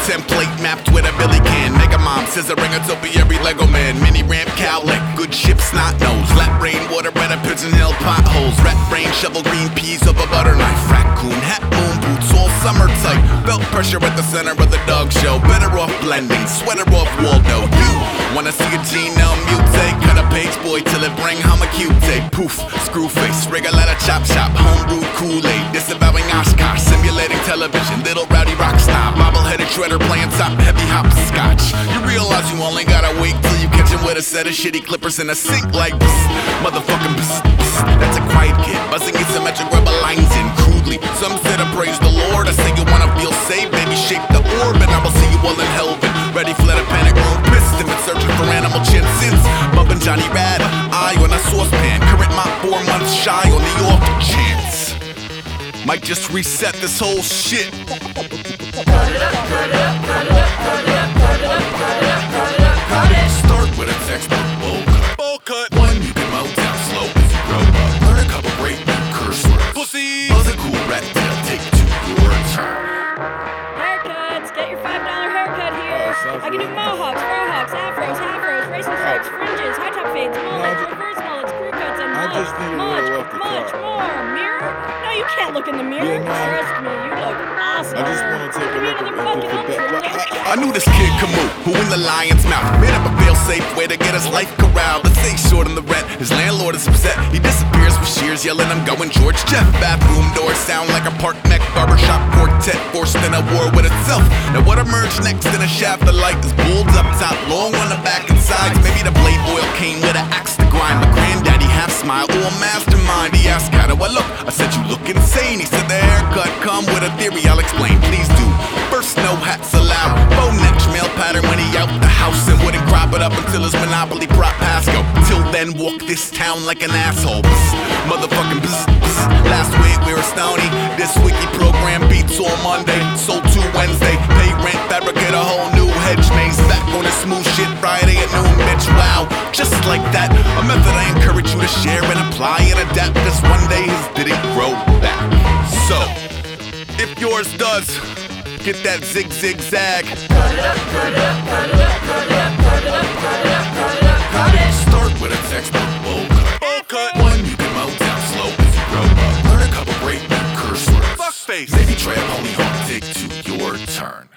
template mapped with a Billy can. Mega Mom, scissoring a topiary Lego man. Mini ramp, cowlick, good ship, snot nose. Lap rain, water, better pigeon hill, potholes. Rat brain, shovel, green peas over butter knife. Raccoon, hat, moon boots, all summer tight. Belt pressure at the center of the dog show. Better off blending, sweater off Waldo. You wanna see a genome mutate? Cut a page boy till it bring home a Q-tape. Poof, screw face, rig a letter, chop chop. Homebrew Kool-Aid, disavowing Oshkosh. Simulating television, little rowdy rock star. Bobble-headed shredder playing top heavy hopscotch. You realize you only gotta wait till you catch him with a set of shitty clippers in a sink like psst, motherfucking psst, psst. That's a quiet kid, buzzing asymmetric rubber lines in crudely. Some said I praise the Lord, I say you wanna feel safe, baby shape the orb, and I will see you all in Helvin. Ready for the panic room, pissed and been searching for animal chin since bumping Johnny Rad, eye on a saucepan. Current mop 4 months shy on the off chance. Might just reset this whole shit. Cut it up, cut it up, cut it up, cut it up, cut it up, cut it up, cut it up, cut it up, cut it. Start with a textbook bowl cut. Bowl cut. One you can mow down slow as you grow up. Learn a couple great new curse words. Pussy. Buzz a cool rat tail, take to your turn. Haircuts, get your $5 haircut here. I can do mohawks, frohawks, afros, half-rows, racing stripes, fringes, high top fades, mullets, reverse mullets, crew cuts, and much more. Mirror? No, you can't look in the mirror. Trust me, you look awesome. I just want to take a look at the back. I knew this kid Camus, who in the lion's mouth made up a fail-safe way to get his life corralled. Let's say short on the rent, his landlord is upset. He disappears with shears, yelling, I'm going George Jeff. Bathroom doors sound like a park mech barbershop quartet forced in a war with itself. Now what emerged next in a shaft of light is bulbs up top, long on the back and sides. Maybe the blade oil came with an axe to grind. My granddaddy half smile, all mastermind. He asked, how do I look? I said, you look insane. He said, the haircut come with a theory, I'll explain. Please do. First, no hats allowed. Faux neck, male pattern when he out the house and wouldn't crop it up until his monopoly prop pass go. Till then, walk this town like an asshole. Psst, motherfucking psst, psst. Last week we were stony. This wiki program beats on Monday, sold to Wednesday. Pay rent, fabricate a whole new hedge maze. Back on the smooth shit Friday at noon, bitch. Wow, just like that. A method I encourage you to share and apply and adapt. This one day his didn't grow back. So, if yours does, get that zig zig zag. Cut it up, cut it up, cut it up, cut it up, cut it up, cut it up, cut it up, cut it. Start with a textbook bowl cut. Bowl cut. One you can mow down slow as you grow up. Learn a couple great new curse words. Fuck face. Maybe try a pony hawk, take to your turn.